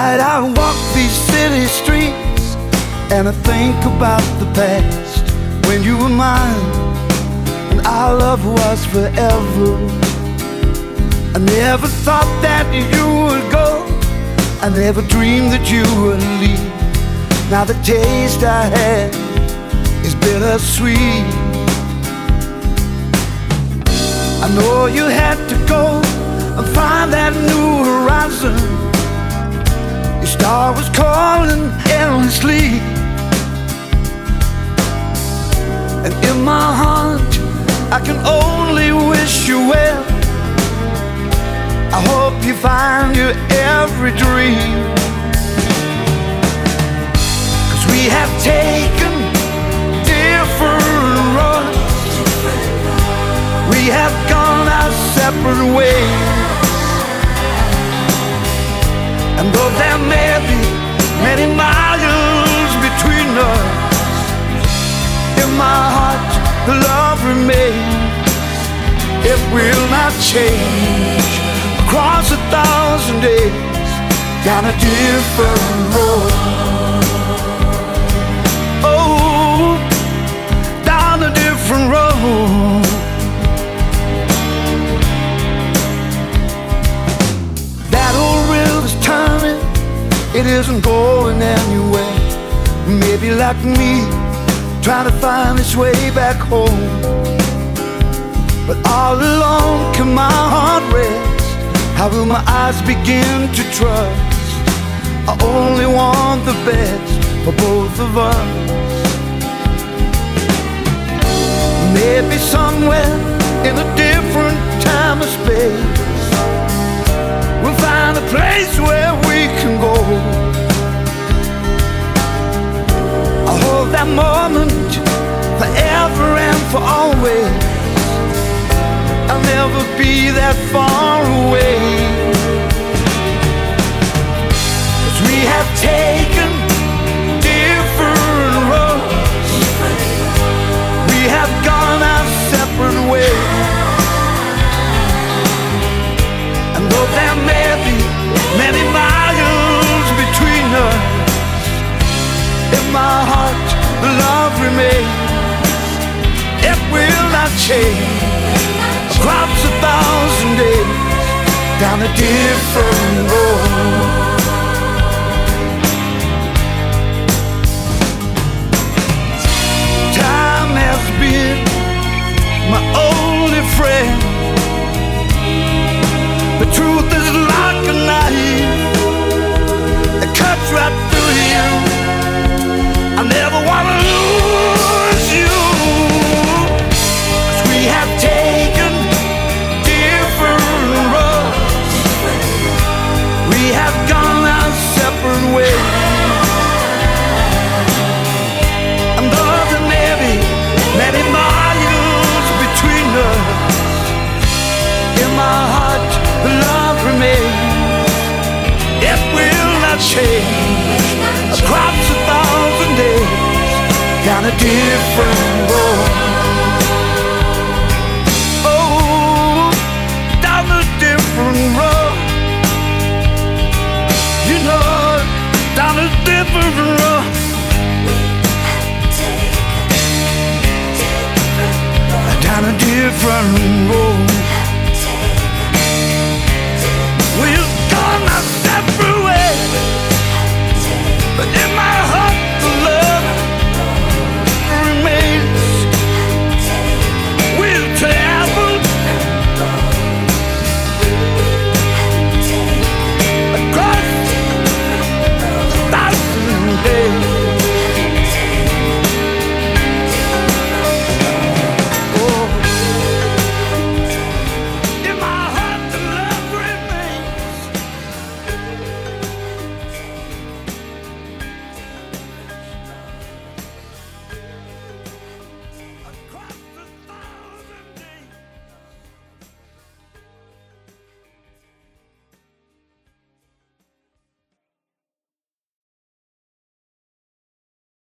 night I walk these city streets and I think about the past, when you were mine and our love was forever. I never thought that you would go, I never dreamed that you would leave. Now the taste I had is bittersweet. I know you had to go and find that new horizon. Your star was calling endlessly, and in my heart I can only wish you well. I hope you find your every dream, 'cause we have taken different roads, we have gone our separate ways. And though there may be many miles between us, in my heart the love remains. It will not change. Across 1,000 days, down a different road. Oh, down a different road. That old river's turning, it isn't going anywhere. Maybe like me, trying to find its way back home. But all alone can my heart rest? How will my eyes begin to trust? I only want the best for both of us. Maybe somewhere in a different time or space, we'll find a place where we can go. I hold that moment forever and for always. I'll never be that far away, 'cause we have taken different roads, we have gone our separate ways. And though there may be many miles between us, in my heart the love remains. It will not change. Across 1,000 days, down a different road. Time has been my only friend. The truth is like a knife, it cuts right through you. I never want to lose you, 'cause we have taken different roads, we have gone our separate ways. And though there may be many miles between us, in my heart the love remains. It will not change. Across 1,000 days, down a different road. Oh, down a different road. You know, down a different road. Down a different road.